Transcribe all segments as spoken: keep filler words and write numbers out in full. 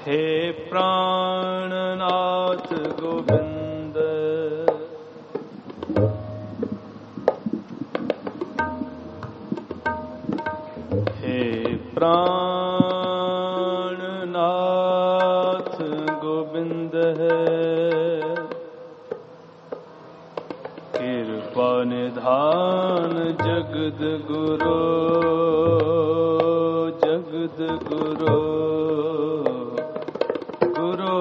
हे प्राणनाथ गोविंद, हे प्राणनाथ गोविंद है, कृपा निधान जगद गुरु, जगद गुरु गुरु।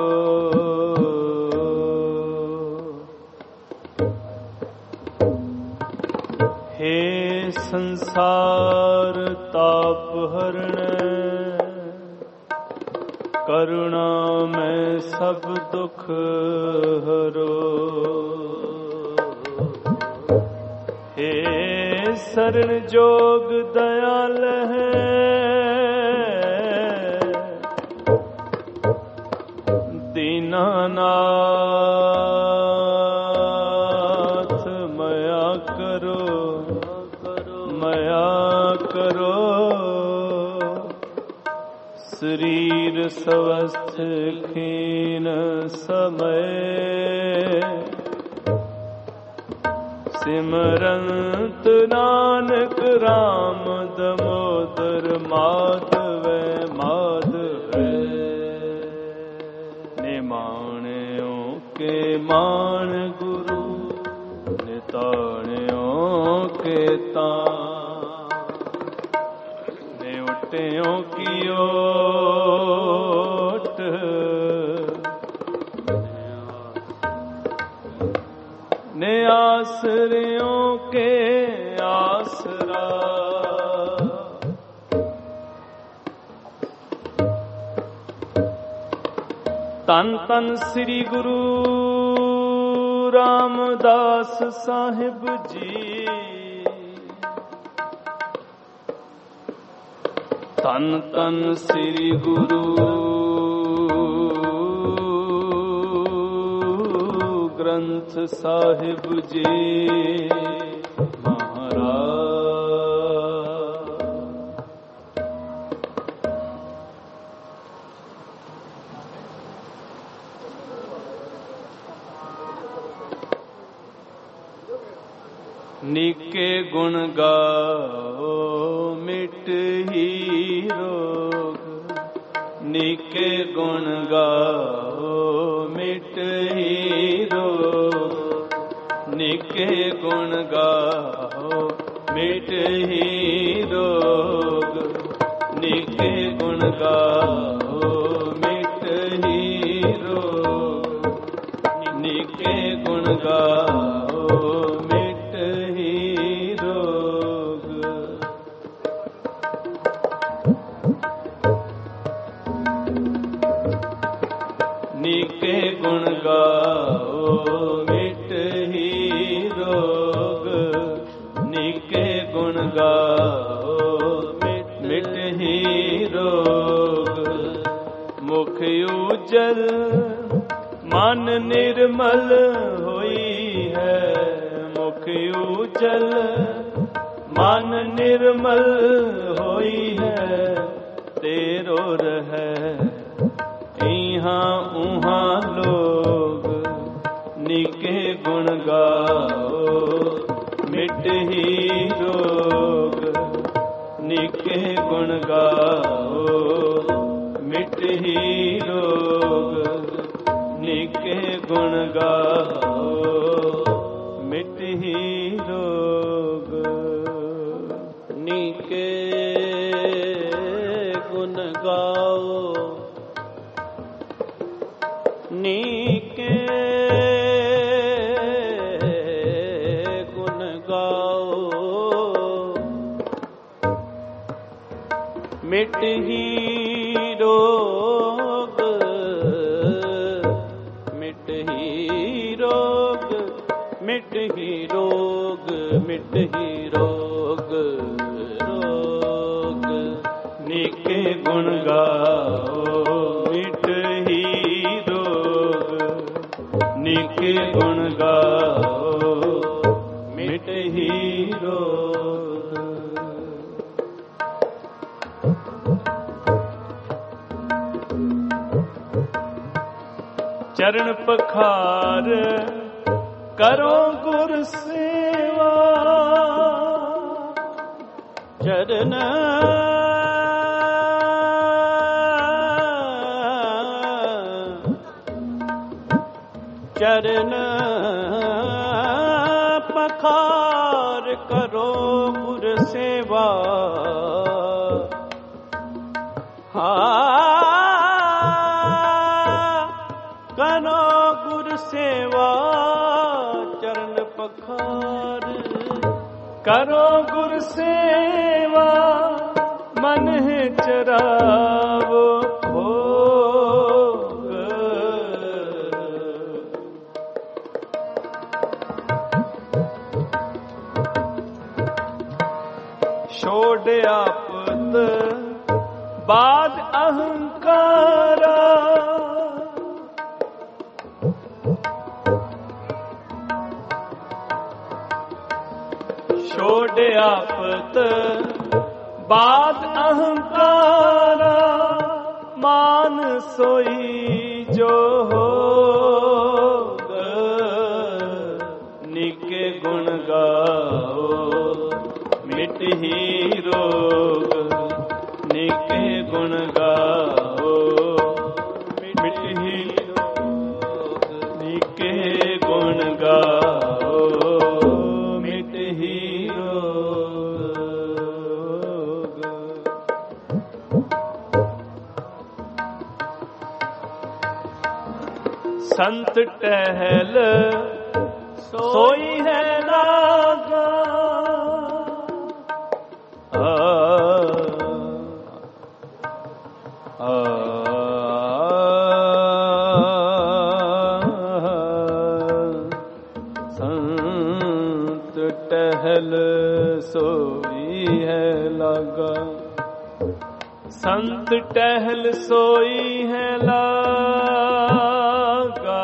हे संसार ताप हरण, करुणा में सब दुख हरो। हे शरण जोग दयाल है, दीनानाथ मया करो, मया करो। शरीर स्वस्थ खीन समय, सिमरंत नानक राम दमोदर माधव माधव। निमाण्यों के मान गुरु, निताण्यों के तान, नेवटियों की ओट, ने आसरियों के आसरा। तन तन श्री गुरु रामदास साहिब जी, तन तन श्री गुरु ग्रंथ साहिब जी महाराज। नीके गुण गाओ मिट ही रोग, नीके गुण गाओ मिट ही रोग, नीके गुण गाओ मिट ही रोग, नीके गुण गाओ मिट ही रोग, नीके गुण गाओ मिट ही रोग। नीके गुण गाओ मिट ही रोग, नीके गुण गाओ मिट मिट ही रोग। मुख उजल मन निर्मल होई है, मुख उजल मन निर्मल होई है। तेरो रहे यहाँ उहाँ लोग, नीके गुण गाओ मिट ही रोग, नीके गुण गाओ मिट ही रोग, नीके गुण गाओ मिट ही रोग। नीके गुण गाओ, नीके गुण गाओ मिट ही रोग, मिट ही रोग, मिट ही रोग, मिट ही रोग रोग। नीके गुण गाओ मिट ही रोग, नीके गुण गाओ मिट ही रोग। चरण पखार करो गुर सेवा चरण चरण पखार करो गुर सेवा हाँ करो गुर सेवा चरण पखार करो गुर सेवा मन है चरावो भोग छोड़ आपत बाद अहंकारा छोड़ आपत बाद अहंकारा मान सोई जो होग निके गुण गाओ मिट ही रोग निके गुण गाओ मिट ही रोग निके गुण गाओ मिट ही रोग। संत टहल सोई है लागा आ, आ, संत टहल सोई है लागा संत टहल सोई है लागा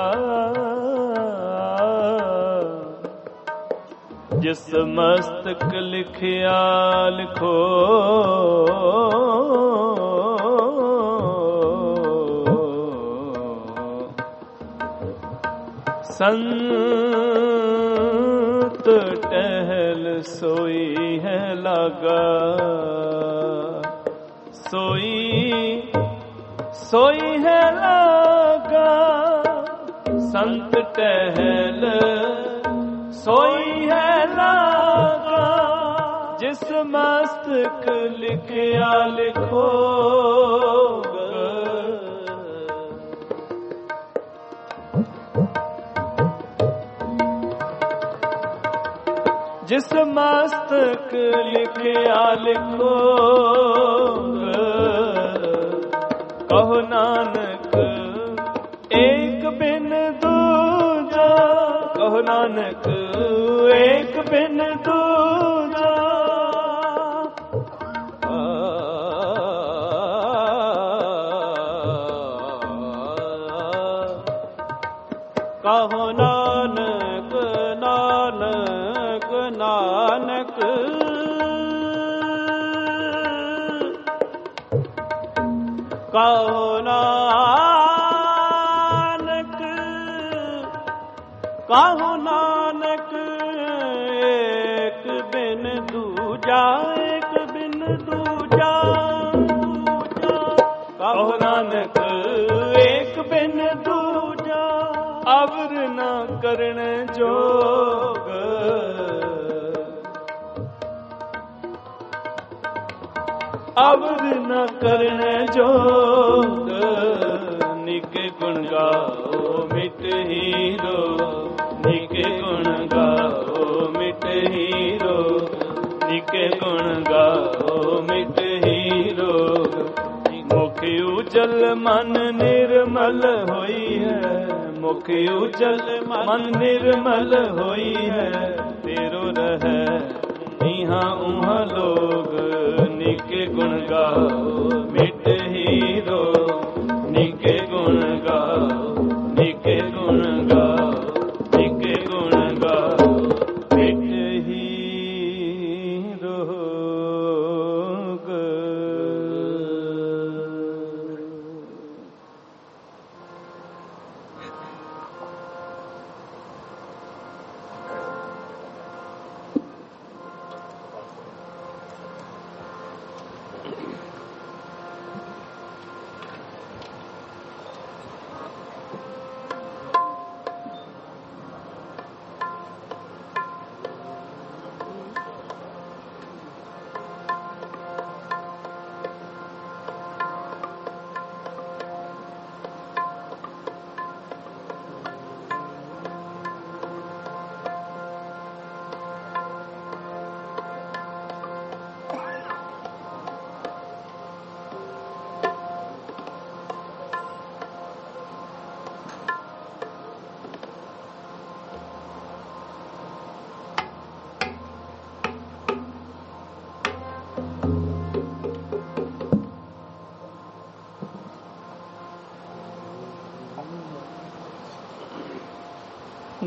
जिस मस्तक लिखिया लिखो संत टहल सोई है लागा सोई सोई है लागा संत टहल सोई है लागा जिस मस्तक लिखिया लिखो जिस मस्तक लिखिया लिखो कहो नानक एक बिन दूजा कहो नानक एक बिन दूजा कहो नानक नानक नानक कहो नानक कहो नानक एक बिन दूजा एक बिन दूजा कहो नानक एक बिन दूजा अवर न करण जोग अवर न करण जोग निके गुण गाओ मिट ही रो निके गुण गाओ मिट ही रो निके गुण गाओ मिट ही रो मुख उजल मन निर्मल होई है मुख उजल मन निर्मल होई है तेरो रहे इहाँ उहाँ लोग निके गुण गाओ मिट ही रो निके गुण गाओ निके गुण गाओ निके गुण गाओ मिट ही रोग।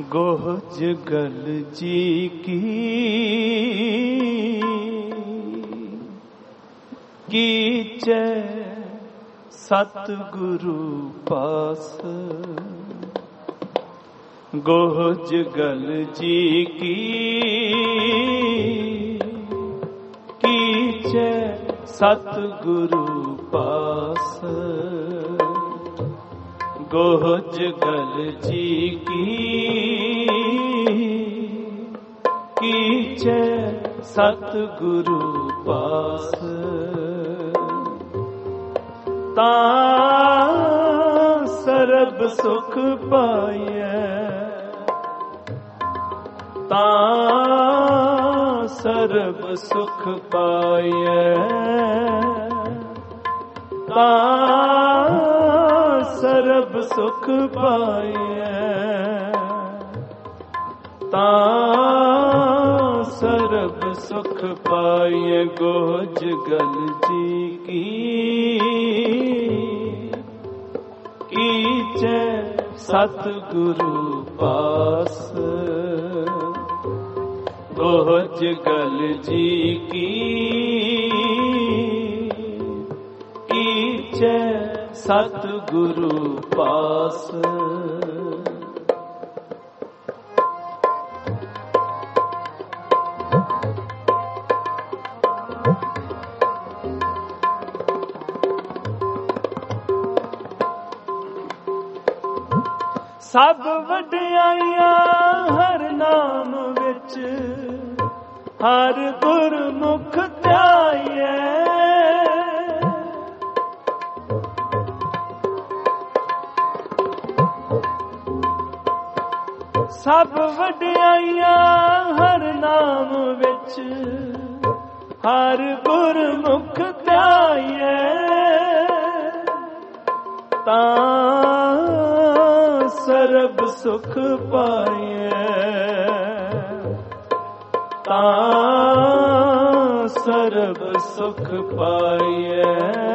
गोज गल जी की कीचै सतगुरु पास। गोज गल जी की कीचै सतगुरु पास। गोज गल जी की कीचै सतगुरु पास। तां सरब सुख पाइयै, तां सरब सुख पाइयै, तां सरब सुख पाइयै, तां सरब सुख पाइयै। गोज गल जी की कीचै सतगुरु पास। गोज गल जी की कीचै सतगुरु पास। सब वड्याइयां हर नाम विच, हर गुरमुख ध्याइयै। सब वड्याइयां हर नाम विच, हर गुरमुख ध्याइयै। तां सरब सुख पाइयै, तां सरब सुख पाइयै,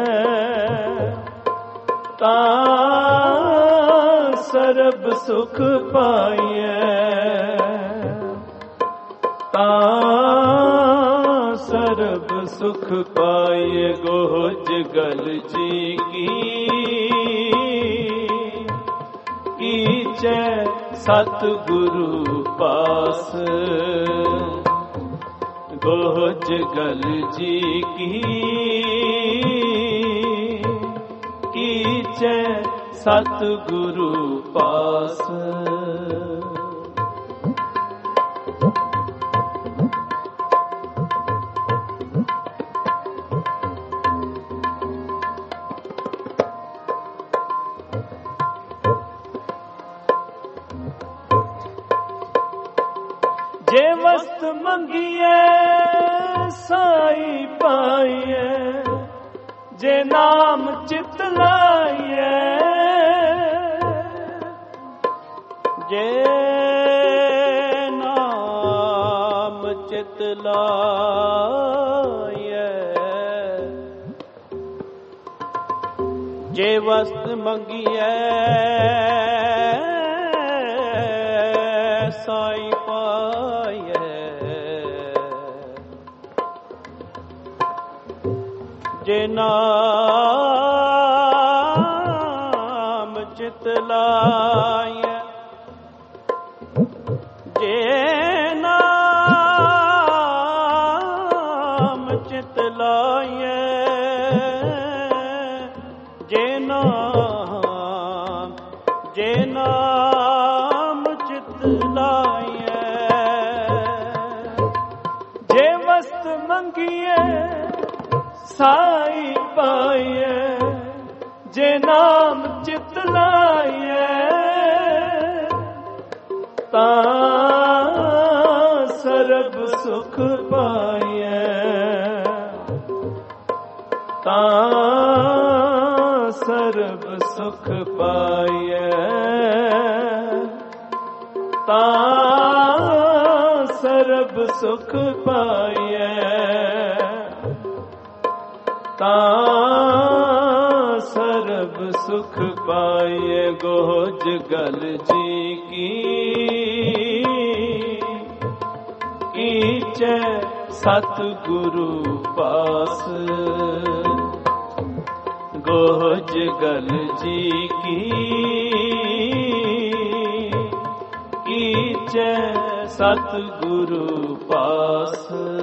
तां सरब सुख पाइयै, तां सरब सुख पाइयै। गोज गल जी की कीचै सतगुरु पास। गोज गल जी की कीचै सतगुरु पास। जे वस्त मंगिए साई पाइए, जे नाम चित लाइए, जे नाम चित लाइए। जे वस्त मंगिए साई पाइए, जे नाम चित लाइए, जे नाम चित लाइए, जे नाम जे नाम चित लाइए। जे वस्त मंगिए साई पाइए, जे नाम चित लाइए। तां सरब सुख पाइए, तां सरब सुख पाइए, तां सरब सुख पाइए, तां सरब सुख पाइए। गोज गल जी की कीचै सतगुरु पास। गोज गल जी की कीचै सतगुरु पास।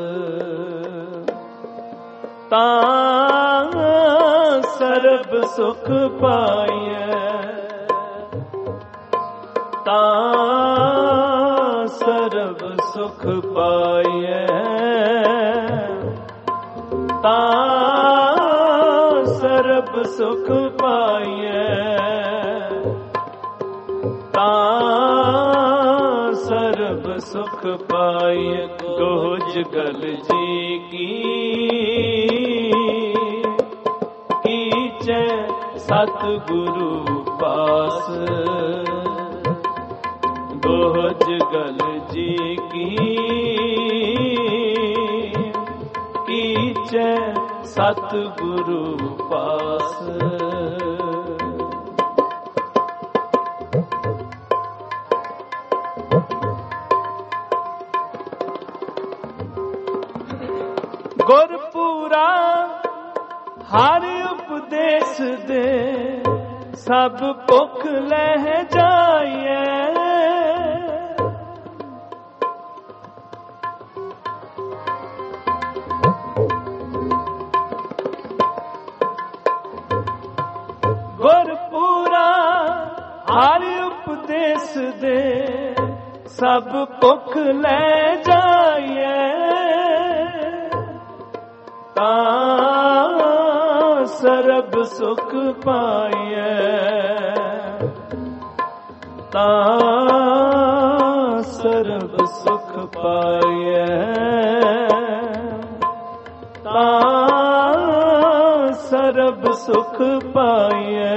तां सर्ब सुख पाइयै, तां सर्ब सुख पाइयै, तां सर्ब सुख पाइयै, तां सर्ब सुख पाइयै। गोज गल जी की कीचै सतगुरु पास। गोज गल जी की कीचै सतगुरु पास। गुरपुरा हर उपदेश दे, सब भुख लह जाइए। गुरपुरा हर उपदेश दे, सब भुख ले जाइए। तां सर्ब सुख पाइए, तां सर्ब सुख पाइए, तां सर्ब सुख पाइए,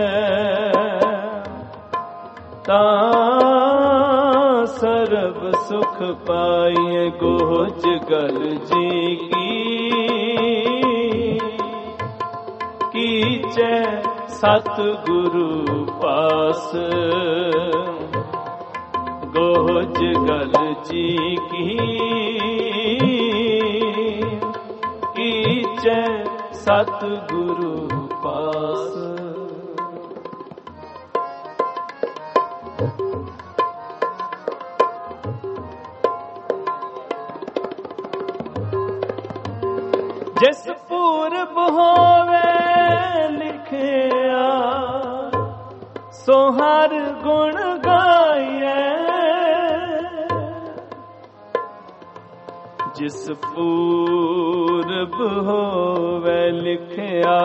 तां सर्ब सुख पाइए। गोज गल जी की कीचै सतगुरु पास। गोज गल जी की कीचै सतगुरु पास। जिस पूरब होवे लिखिया, सो हर गुण गाइए। जिस पूरब होवे लिखिया,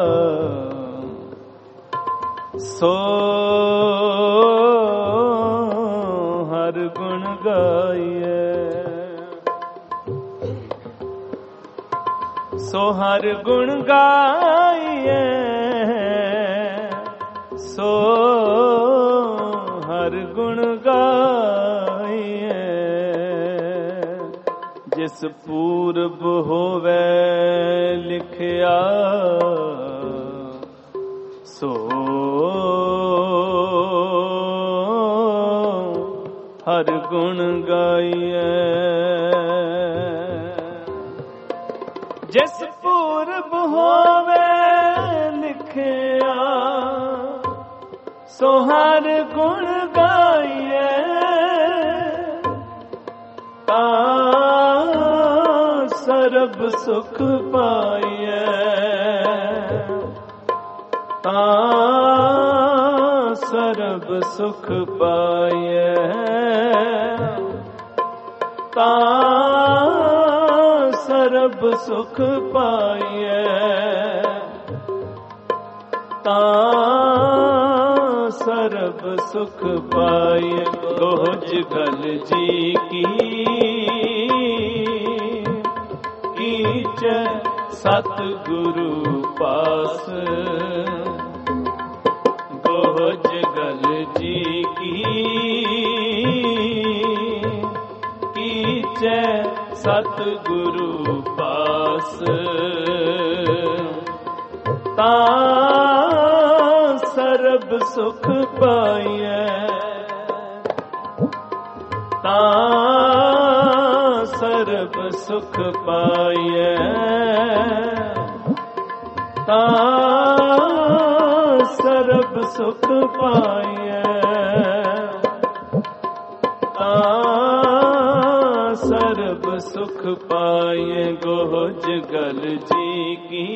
सो हर गुण गाइए। सो हर गुण गाइए, सो हर गुण गाइए। जिस पूरब होवे लिखिया, सो हर गुण गाइए। जिस पूरब होवे लिखिया, सो हर गुण गाइए। तां सर्ब सुख पाइए, तां सर्ब सुख पाइए, तां सर्ब सुख पाइए, तां सर्ब सुख पाइए। गोज गल जी की कीचै सतगुरु पास। गोज गल जी की कीचै सतगुरु पास। तां सर्ब सुख पाइए, तां सर्ब सुख पाइए ता सर्ब सुख पाइए ता सर्ब सुख पाइए गोज गल जी की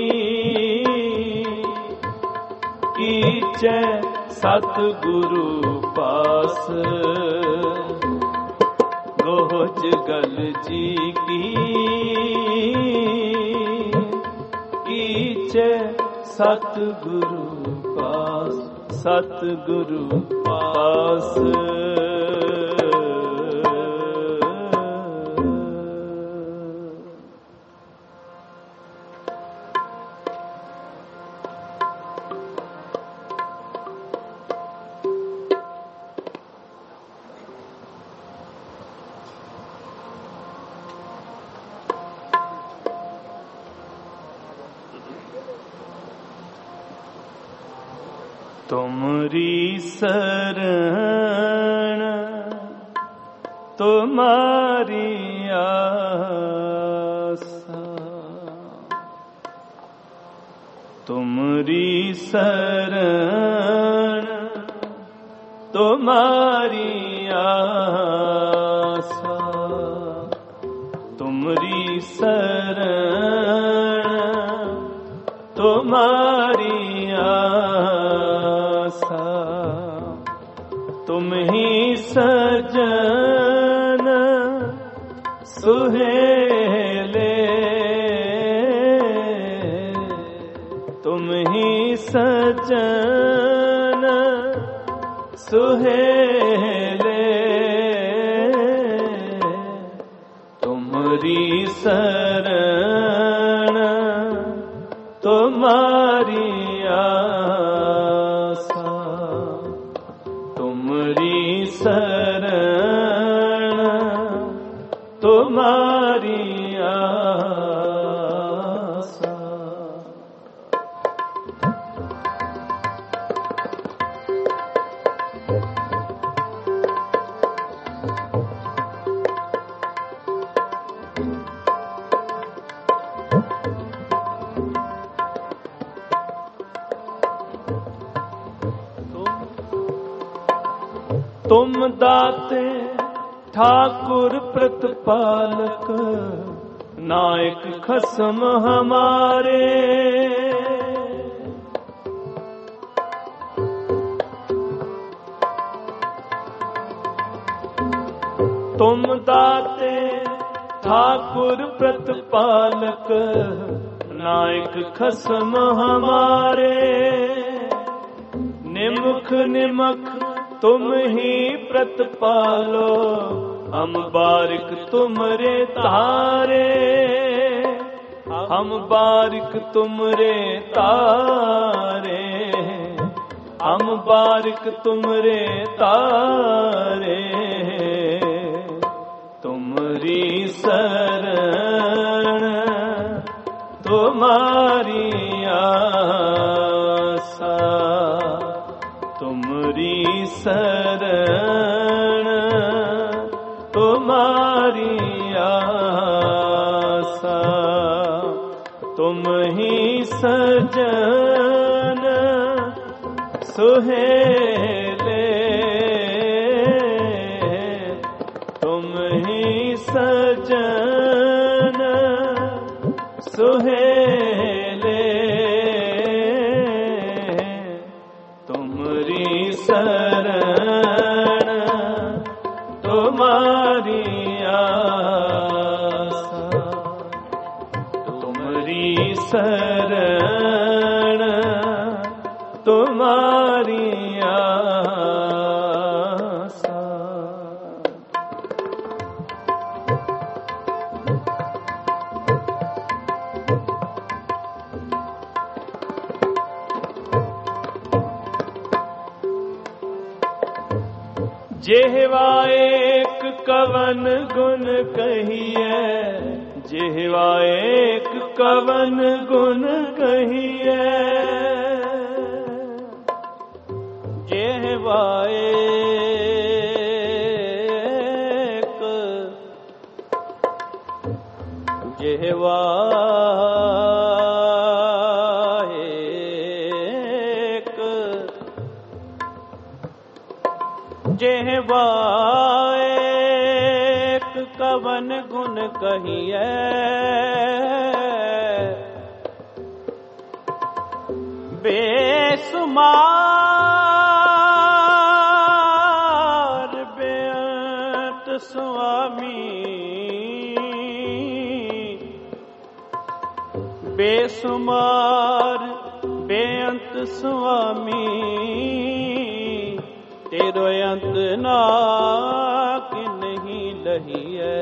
कीचै सतगुरु पास गोज गल जी की कीचै सतगुरु पास सतगुरु पास। तुमरी शरण तुम्हारी आसा तुमरी शरण तुम्हारी आसा तुमरी शरण तुम्हारी आसा तुम ही सजन सुहेले तुम ही सजन सुहेले तुमरी शरण तुम्हारी आसा तुमरी शरण तुम्हारी आसा। तुम दाते ठाकुर प्रतिपालक नायक खसम हमारे तुम दाते ठाकुर प्रतिपालक नायक खसम हमारे निमुख निमख तुम ही प्रतिपालो हम बारिक तुमरे तारे हम बारिक तुमरे तारे हम बारिक तुमरे तारे तुमरी शरण तुम्हारी आसा तुमरी शरण तुम्हारी आसा तुम ही सजन सुहेले तुम ही सजन सुहेले तुमरी शरण तुम्हारी आसा तुमरी शरण तुम्हारी आसा। जेहवा एक कवन गुण कहिए जेहवा एक कवन गुण कहिए जेहवा एक जेहवा एक कवन गुण कहिए, बेसुमार बेअंत स्वामी, बेसुमार बेअंत स्वामी, तेरो अंत ना कि नहीं लहिए।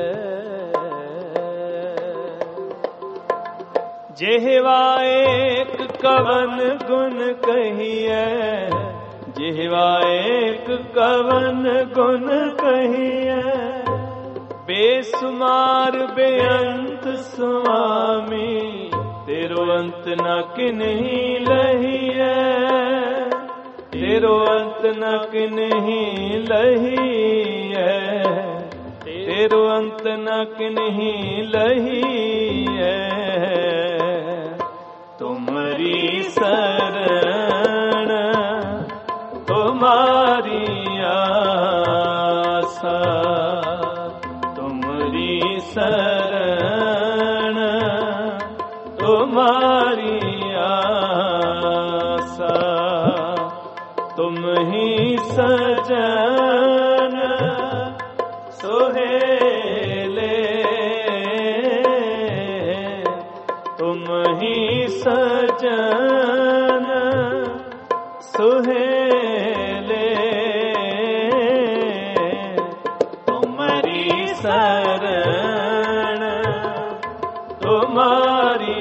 जेहवा एक कवन गुण कहिए, जेहवा एक कवन गुण कहिए, बेसुमार बेअंत स्वामी, तेरो अंत न किन्हीं लहिए, तेरो अंत न किन्हीं लहिए, तेरो अंत न किन्हीं लहिए। तुम्हारी शरण तुम्हारी आशा, तुम्हारी शरण तुम्हारी आशा, तुम ही सजन सोहेले, तुम ही सजन सोहेले, तुम्हारी शरण तुम्हारी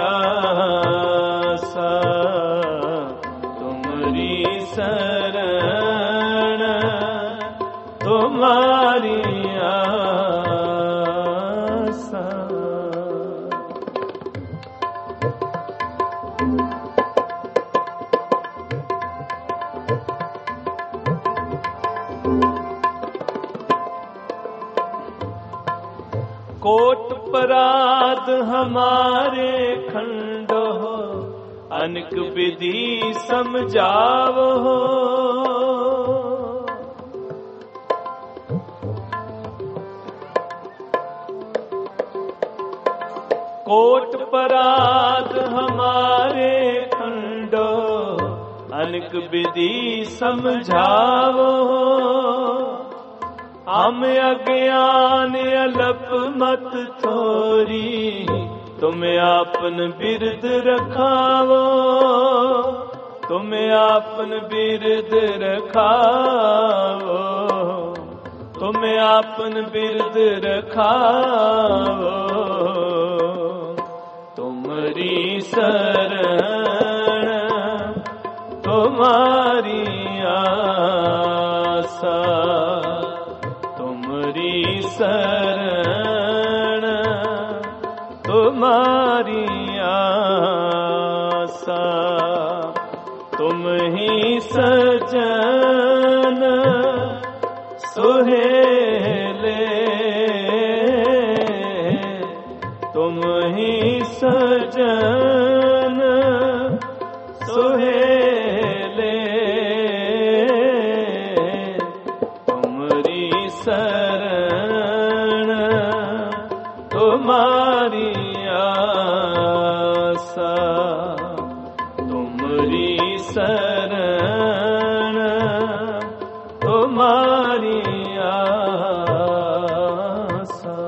आशा, तुम्हारी शरण तुम्हारी आशा। कोट पराध हमारे खंडो, अनक विधि समझावो, कोट पराध हमारे खंडो, अनक विधि समझावो, हम अज्ञान अलप मत थोरी, तुम्हें आपन बिरद रखावो, तुम्हें आपन बिरद रखावो, तुम्हें आपन बिरद रखावो, तुम्हारी शरण तुम्हारी आशा, तुम्हारी शरण तुम्हारी आशा, तुम ही सजन सोहेले, तुम ही सजन सोहेले, तुम्हारी शरण तुम्हारी आशा, तुम्हारी शरण तुम्हारी आशा।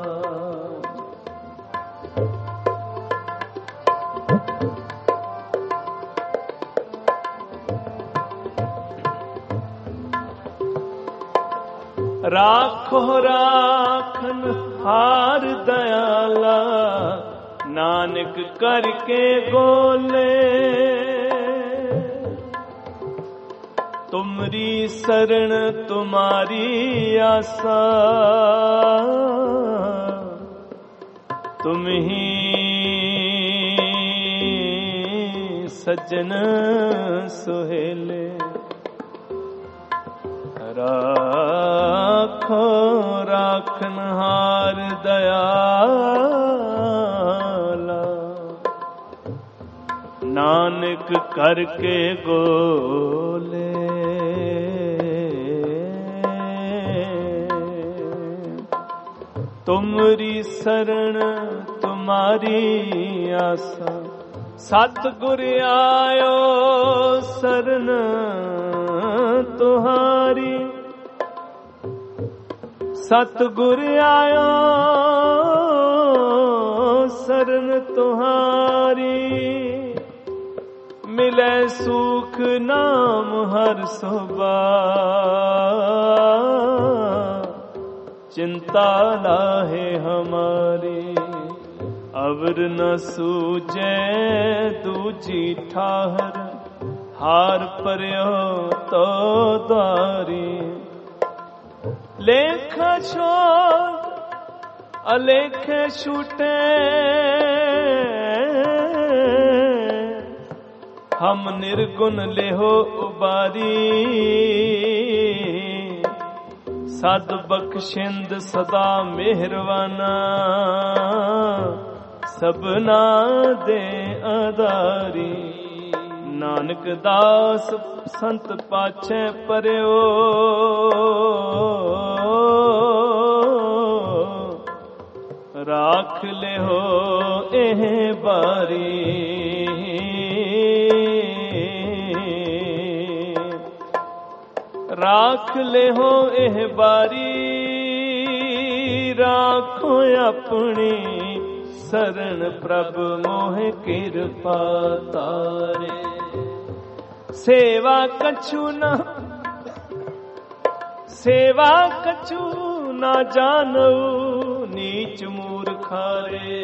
राखो राखन हार दयाला, नानक करके बोले, तुमरी शरण तुम्हारी आशा, तुम ही सज्जन सुहेले। राखो राखनहार दयाला, नानक करके गोले। तुमरी शरण तुम्हारी आसा। सतगुर आयो शरण तुहारी, सतगुर आयो शरण तुहारी। मिले सुख नाम हर सोबा, चिंता लाहे हमारी। अवर न सूझे दूजी ठाहर, हार परयो तो द्वारी। लेखा छोड़ अलेखे छूटे, हम निर्गुण लेहो उबारी। सद बख्शिंद सदा मेहरवाना, सबना दे आधारी। नानक दास संत पाछे परयो, राख ले हो एह बारी। राख ले हो एह बारी, राखो अपनी शरण प्रभ मोह कृपा तारे। सेवा कछु न सेवा कछु न जानो, नीच मूर्खारे।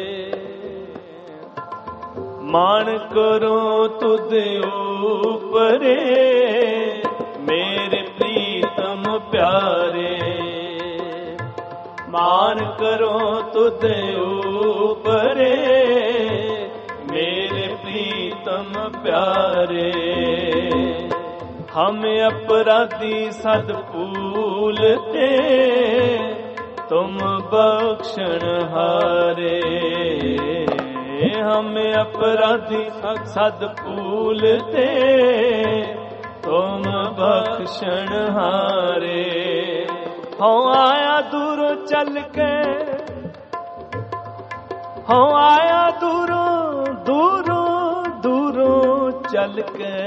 मान करो तुद ऊपरे, मेरे प्रीतम प्यारे। मान करो तुद ऊपरे, मेरे प्रीतम प्यारे। हम अपराधी सद भूलते, तुम बख्शण हारे। हम अपराधी सद भूलते, तुम बख्शण हारे। हूँ आया दूरों चल के, हूँ आया दूरों दूरों दूरों चल के।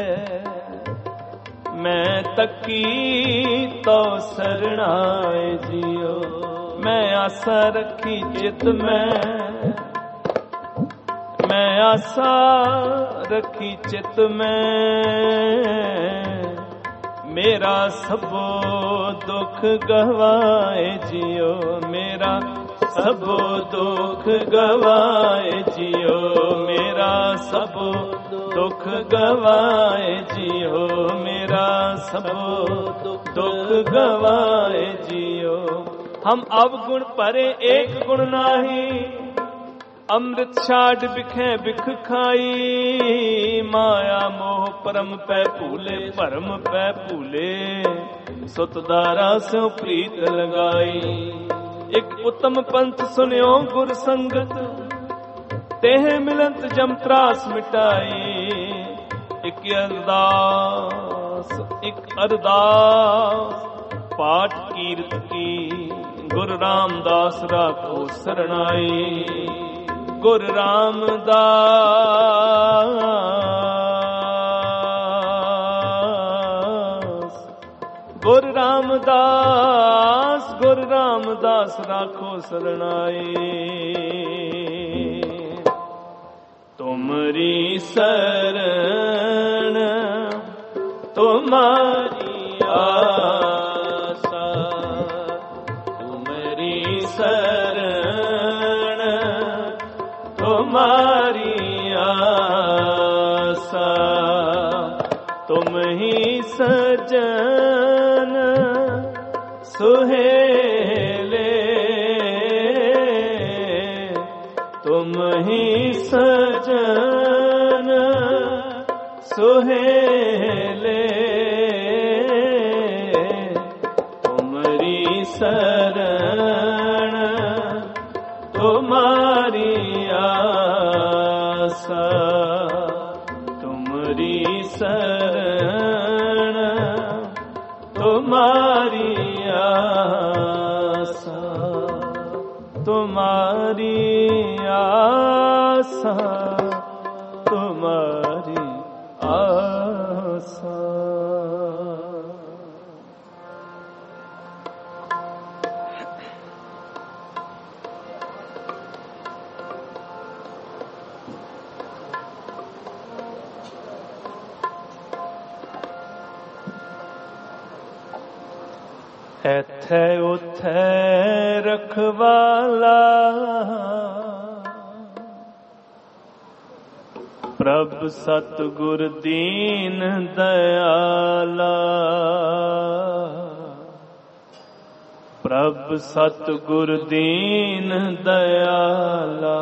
मैं तकी तो शरणाए जियो, मैं आशा रखी चित में। मैं आशा रखी चित में, मेरा सबो दुख गवाए जियो। मेरा सबो दुख गवाए जियो, मेरा सबो दुख गवाए जियो। मेरा सबो दुख गवाए जियो। हम अवगुण परे एक गुण नाही, अमृत छाड़ बिखे बिख खाई। माया मोह परम पै भूले, भरम पै भूले। सुतदारा से प्रीत लगाई। एक उत्तम पंथ सुनियो गुर संगत, तेह मिलंत जम त्रास मिटाई। एक अरदास एक अरदास पाठ कीर्त की, गुरु रामदास राखो सरनाई। गुरु रामदास गुरु रामदास गुरु रामदास राखो सरनाई। तुमरी शरण तुम्हारी आसा, तुमरी शरण तुम्हारी आसा। तुम ही सजन सुहेले, तुम ही सजन सुहेले। तुमरी शरण तुम्हारी आसा, तुमरी शरण तुम्हारी आसा। तुम्हारी आसा, तुम्हारी आसा। ਐਥੇ ਉਥੇ ਰਖਵਾਲਾ, ਪ੍ਰਭ ਸਤਿਗੁਰ ਦੀਨ ਦਇਆਲਾ, ਪ੍ਰਭ ਸਤਿਗੁਰ ਦੀਨ ਦਇਆਲਾ।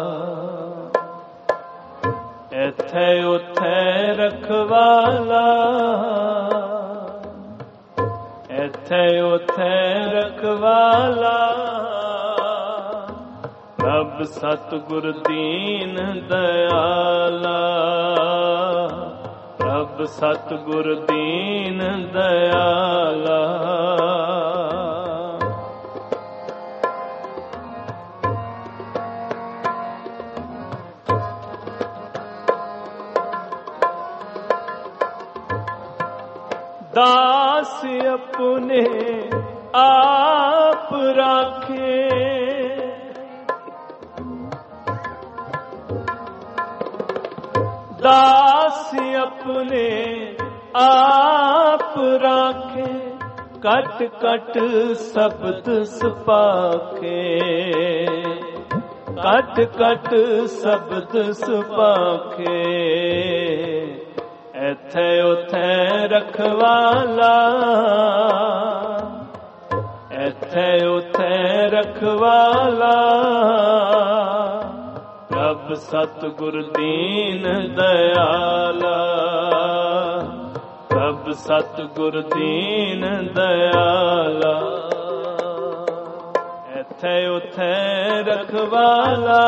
ਐਥੇ ਉਥੇ ਰਖਵਾਲਾ, ਐਥੇ ਉਥੇ ਰਖਵਾਲਾ, ਪ੍ਰਭ ਸਤਿਗੁਰ ਦੀਨ ਦਇਆਲਾ, ਪ੍ਰਭ ਸਤਿਗੁਰ ਦੀਨ ਦਇਆਲਾ। दास अपने आप राखे, दास अपने आप राखे, कट कट शब्द सुपाखे, कट कट शब्द सुपाखे। ਐਥੇ ਉਥੇ ਰਖਵਾਲਾ, ਐਥੇ ਉਥੇ ਰਖਵਾਲਾ, ਪ੍ਰਭ ਸਤਿਗੁਰ ਦੀਨ ਦਇਆਲਾ, ਪ੍ਰਭ ਸਤਿਗੁਰ ਦੀਨ ਦਇਆਲਾ। ਐਥੇ ਉਥੇ ਰਖਵਾਲਾ,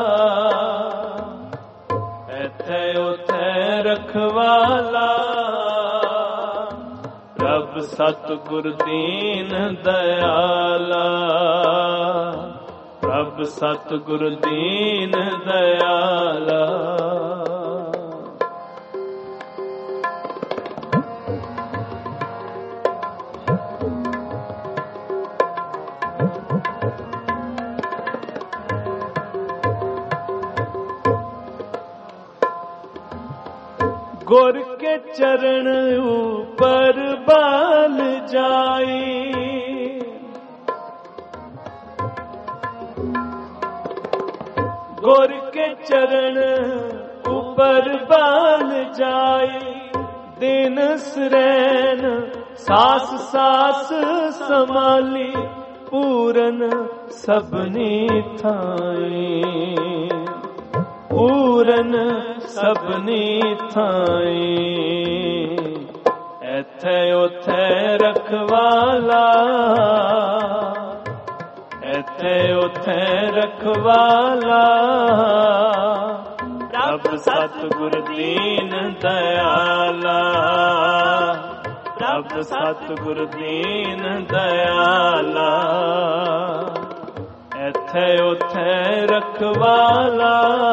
ਐਥੇ ਉਥੇ ਰਖਵਾਲਾ, ਪ੍ਰਭ ਸਤਿਗੁਰ ਦੀਨ ਦਇਆਲਾ, ਪ੍ਰਭ ਸਤਿਗੁਰ ਦੀਨ ਦਇਆਲਾ। गुर के चरण ऊपर बाल जाई, गुर के चरण ऊपर बाल जाई, दिन सरैन सास सास संभाली, पूरन सबनी थाई, पूरन सबनी थाई। ਐਥੇ ਉਥੇ ਰਖਵਾਲਾ, ਐਥੇ ਉਥੇ ਰਖਵਾਲਾ, ਪ੍ਰਭ ਸਤਿਗੁਰ ਦੀਨ ਦਇਆਲਾ, ਪ੍ਰਭ ਸਤਿਗੁਰ ਦੀਨ ਦਇਆਲਾ। ਐਥੇ ਉਥੇ ਰਖਵਾਲਾ,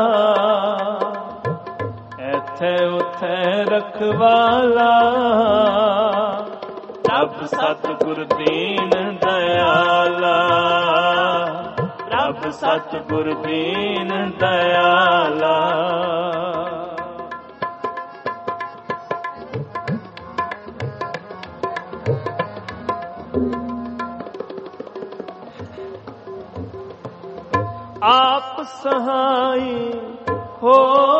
ਐਥੇ ਉਥੇ ਰਖਵਾਲਾ, ਪ੍ਰਭ ਸਤਿਗੁਰ ਦੀਨ ਦਇਆਲਾ, ਪ੍ਰਭ ਸਤਿਗੁਰ ਦੀਨ ਦਇਆਲਾ। आप सहाय हो,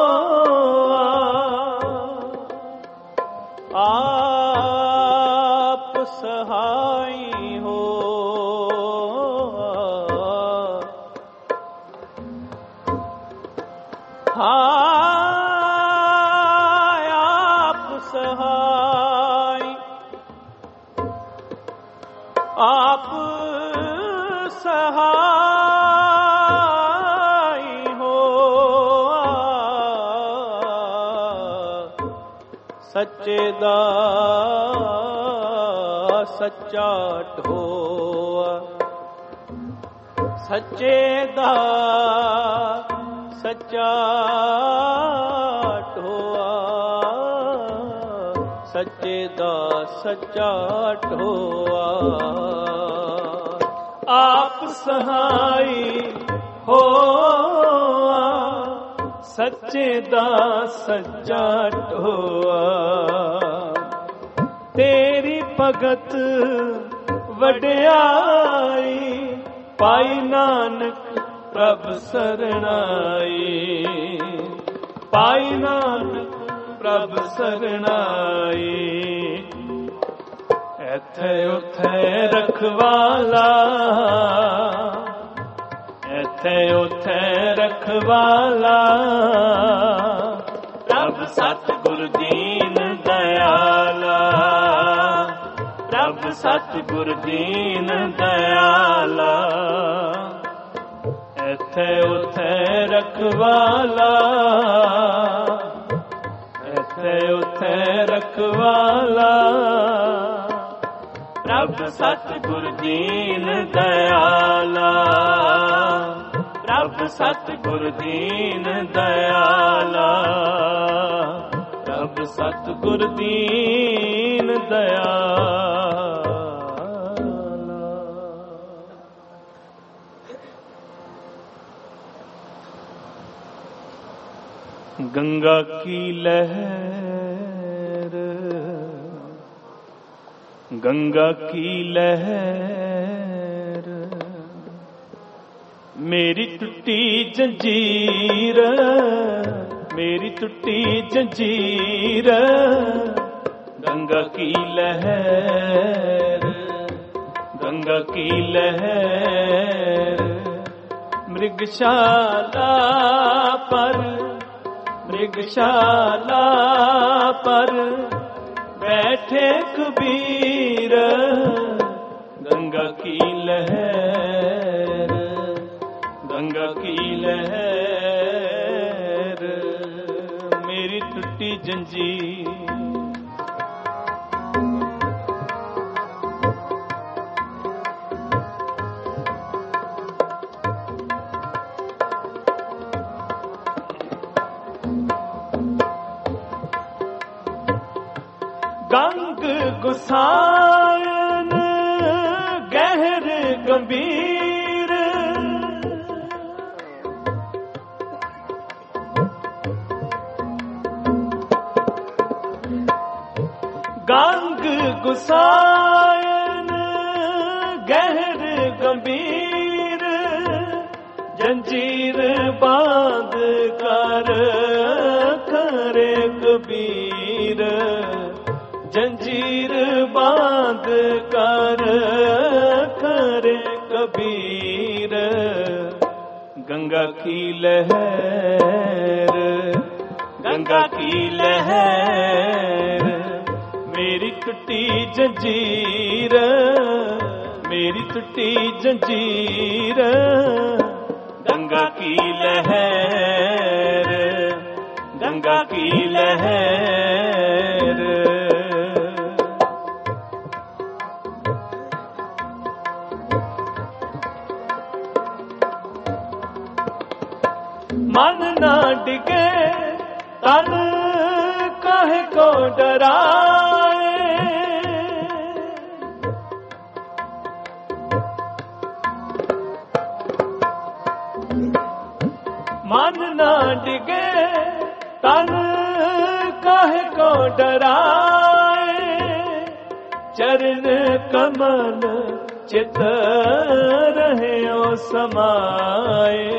आप सहाय हो, हाय आप सहाय, आप सहाय सच्चे दा सच्चा ढोआ, सच्चे दा सच्चा ढोआ, सच्चे दा सच्चा ढोआ। आप सहाय होआ, सच्चे दा सच्चा ढोआ। तेरी भगत वड्याई, पाई नानक प्रभ सरणाई, पाई नानक प्रभ सरणाई। एथे उथे रखवाला, एथे उथे रखवाला, प्रभ सतगुर दीन दयाला, प्रभ सतगुर दीन दयाला। एथे उथे रखवाला, एथे उथे रखवाला, प्रभ सतगुर दीन दयाला, प्रभ सतगुर दीन दयाला, प्रभ सतगुर दीन दयाला। गंगा की लहर, गंगा की लहर, मेरी टूटी जंजीर, मेरी टूटी जंजीर। गंगा की लहर, गंगा की लहर, मृगशाला पर, मृगशाला पर बैठे कबीर। गंगा की लहर, गंगा की लहर, मेरी टूटी जंजीर। गंग गुसायन गहर गंभीर, गंग गुसायन गहर गंभीर। जंजीर बांध कर करे कबीर, जंजीर बांध कर करे कबीर। गंगा की लहर, गंगा की लहर, मेरी टूटी जंजीर, मेरी टूटी जंजीर। गंगा की लहर, गंगा की लहर। मन ना डिगे तन काहे को डराए, मन ना डिगे तन काहे को डराए। चरण कमल चित रहे ओ समाए,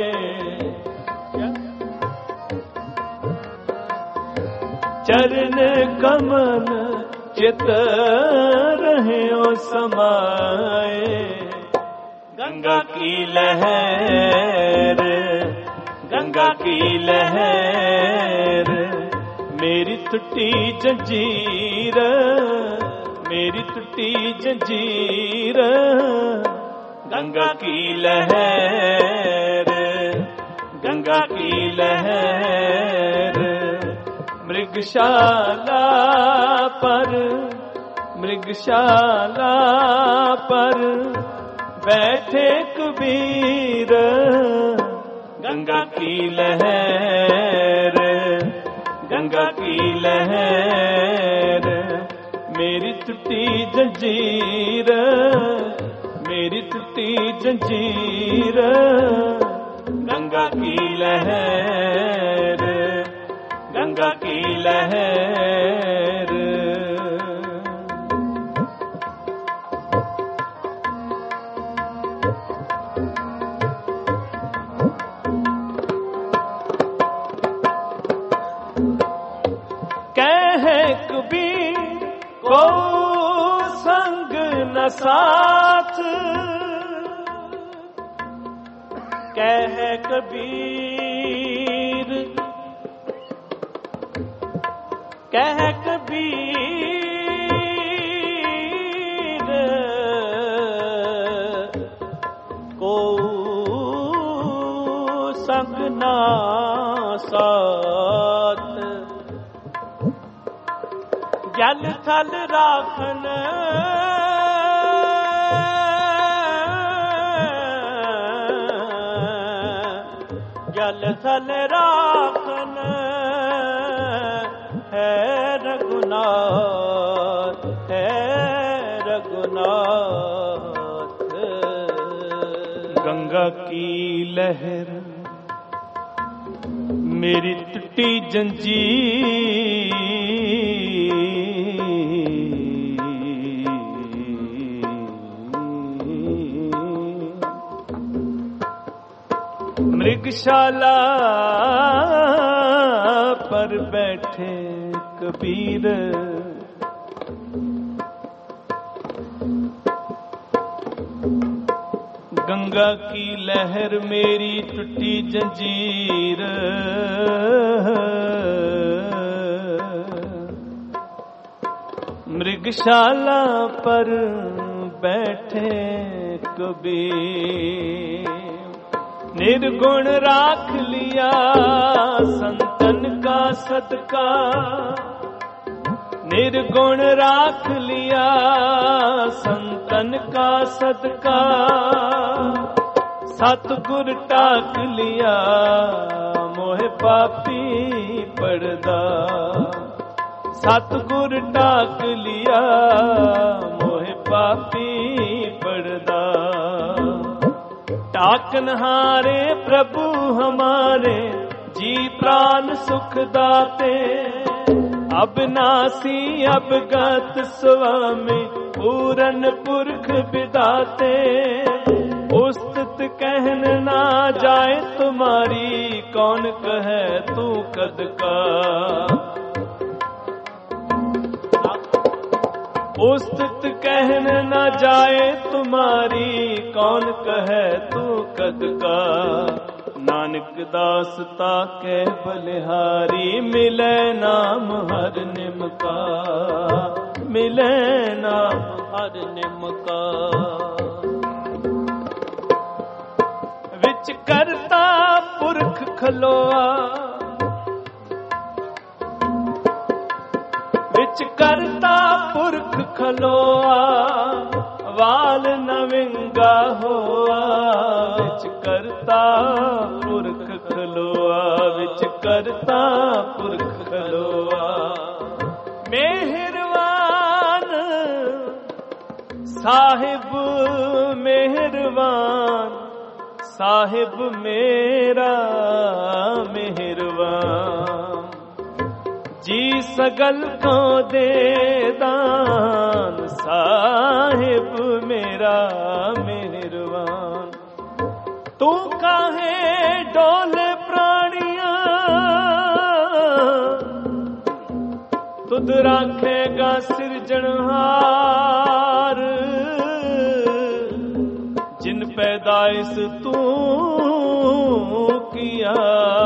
चरण कमल चित रहे ओ समाए। गंगा की लहर, गंगा की लहर, मेरी टूटी जंजीर, मेरी टूटी जंजीर। गंगा की लहर, गंगा की लहर, मृगशाला पर, मृगशाला पर बैठे कबीर, गंगा की लहर, गंगा की लहर, मेरी टूटी जंजीर, मेरी टूटी जंजीर, गंगा की लहर, गंगा की लहर। कहे कबीर को संग न साथ, कहे कबीर, कहे कबीर को संग न साथ, जल थल राखन, जल थल राखन है रघुनाथ, है रघुनाथ। गंगा की लहर, मेरी टूटी जंजीर, मृगशाला पर बैठे कबीर, गंगा की लहर मेरी टूटी जंजीर, मृगशाला पर बैठे कबीर, निर्गुण राख लिया संतन का सदका, निर्गुण राख लिया संतन का सदका, सतगुर टाक लिया मोहे पापी पड़दा, सतगुर टाक लिया मोहे पापी पड़दा। टाकन हारे प्रभु हमारे, जी प्राण सुख दाते, अबनासी अबगत स्वामी, पूरन पुरख विदाते। उस्तत कहन ना जाए तुम्हारी, कौन कहे तू कद का, उस्तत कहन न जाए तुम्हारी, कौन कहे तू कद का। नानक दास ताके बलिहारी, मिले नाम हर निम का, मिले नाम हर निम का। विच करता पुरख खलोआ, विच करता पुरख खलोआ, वाल नविंगा होआ, विच करता पुरख खलोआ, विच करता पुरख खलोआ। मेहरबान साहिब मेहरबान, साहिब मेरा मेहरबान, जी सगल को दे दान, साहिब मेरा मेहरबान। तू काहे डोले प्राणियां, तुद राखेगा सिरजनहार, जिन पैदाइश तू किया,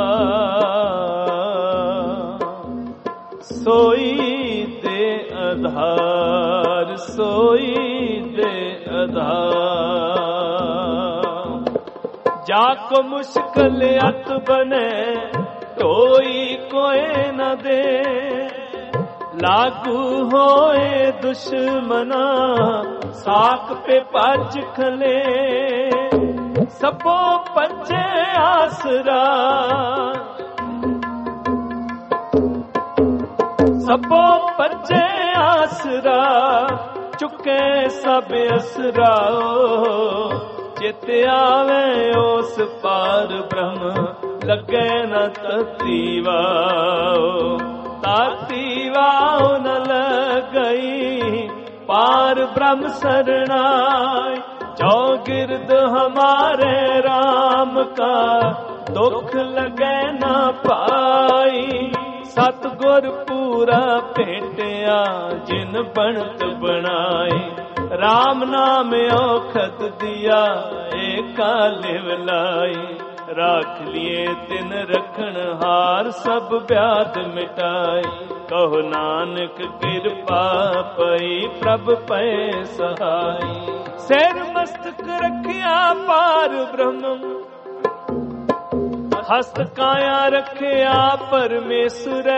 सोई दे आधार, सोई दे आधार। जाको मुश्किल अत बने, कोई कोई न दे, लागू होए दुश्मना साक पे भज खले सबो पचे आसरा सबो पचे आसरा चुके सब असरा चित आवे उस पार ब्रह्म लगे न ततीवा तातीवा न लगई पार ब्रह्म शरणाई चौगिर्द हमारे राम का दुख लगे न पाई सतगुर पूरा भेटिया जिन बनत बनाई राम नाम औखत दिया एका लिव लाई राख लिए तिन रखन हार सब व्याध मिटाई कहो नानक कृपा पई प्रभ पै सहाई सिर मस्तक रखिया पार ब्रह्म हस्त काया रखिया परमेश्वर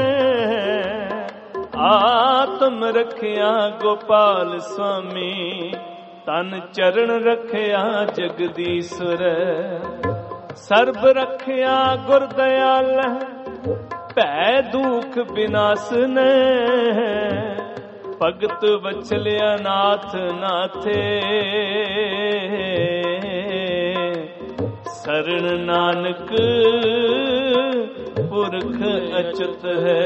आत्म रखिया गोपाल स्वामी तन चरण रखिया जगदीश्वर सर्ब रखिया गुरदयाल भै दुख विनाशन भगत वछलिया नाथ नाथे शरण नानक पुरख अच्युत है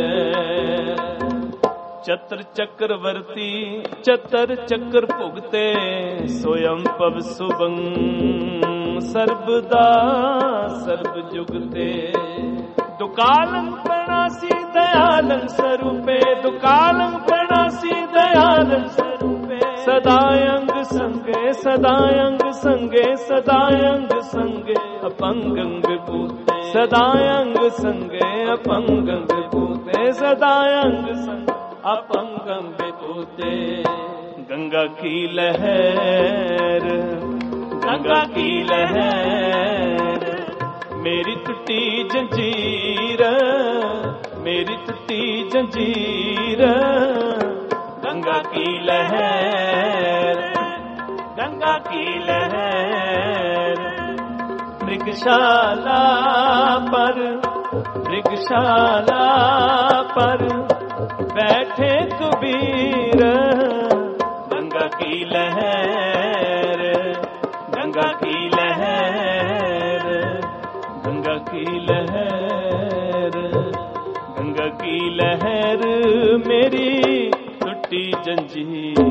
चतर चक्रवर्ती चतर चक्र भुगते स्वयं पव सुबं सर्वदा सर्व जुगते दुकालं प्रणासी दयालं स्वरूपे दुकालं प्रणासी दयालं स्वरूपे सदायंग संगे सदायंग संगे सदायंग संगे अपंगंग भूते सदायंग संगे अपंगंग भूते सदायंग संगे अपंगंग भूते गंगा की लहर गंगा की लहर मेरी टूटी जंजीर मेरी टूटी जंजीर गंगा की लहर गंगा की लहर मृगशाला पर मृगशाला पर बैठे कबीर गंगा की लहर गंगा की लहर गंगा की लहर गंगा की लहर मेरी टूटी जंजीर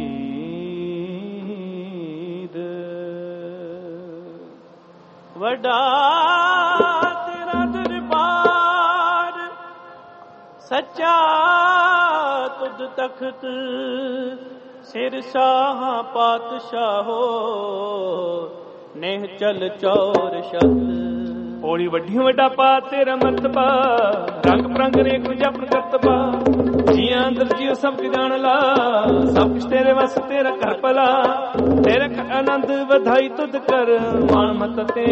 वडा तेरा दरबार सच्चा तुद तख्त सिर शाह पातशाहो नेह चल चौर शत ओली वड्डी वड्डा पा तेरा मर्तबा रंग परंग ने कुछ अपन करतबा जिया अंदर जियो सब की जान ला सब कुछ तेरे वस तेरा कर पला तेरे आनंद बधाई तुद कर मान मत ते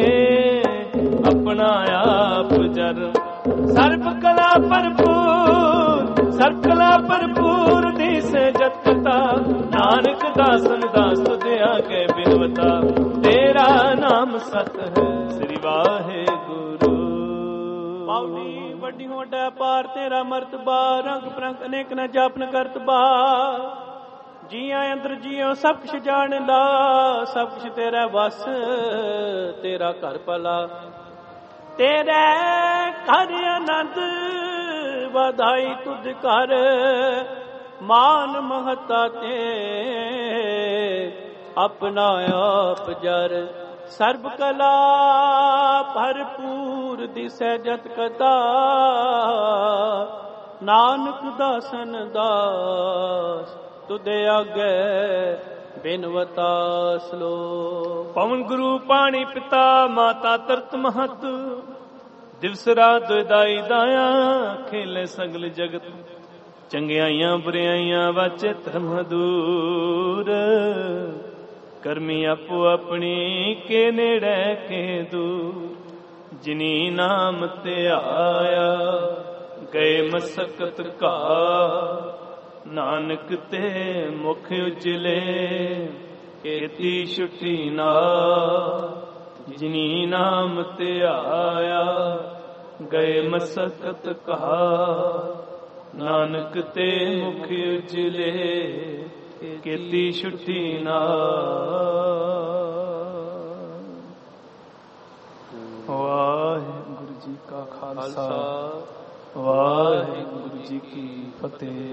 अपना आप जर सर्व कला भरपूर सर्व कला भरपूर दिसे जतता नानक दासन दास तुझे आगे बिनवता तेरा नाम सत है श्री वाहे गुरु पावनी वड्डी वड्डा पार तेरा मर्तबा रंग परंग अनेक न जापन करतबा जिया अंदर जियो सब कुछ जानदा सब कुछ तेरा वस तेरा घर भला तेरे घर आनंद बधाई तुझ कर मान महता ते अपना आप जर सर्व कला भरपूर दिसै जत कता नानक दासन दास तुदे आगे बिनवता सलो पवन गुरु पाणी पिता माता तरत महत दिवस रात दाई दाया खेले सगल जगत चंगियाइयां बुराइयां वाचे धर्म दूर करमी आपो अपनी के नेड़े के दूर जिनी नाम ते आया ਗਏ ਮਸਕਤ ਕਾ ਨਾਨਕ ਤੇ ਮੁਖ ਉਜਲੇ ਏਤੀ ਛੁਟੀ ਨਾ ਜਿਨੀ ਨਾਮ ਤੇ ਆਇਆ ਗਏ ਮਸਕਤ ਕਾ ਨਾਨਕ ਤੇ ਮੁਖ ਉਜਲੇ ਕੀਤੀ ਛੁਟੀ ਨਾ ਵਾਹਿਗੁਰੂ ਜੀ ਕਾ ਖਾਲਸਾ ਵਾਹਿਗੁਰੂ ਜੀ ਕੀ ਫਤਿਹ।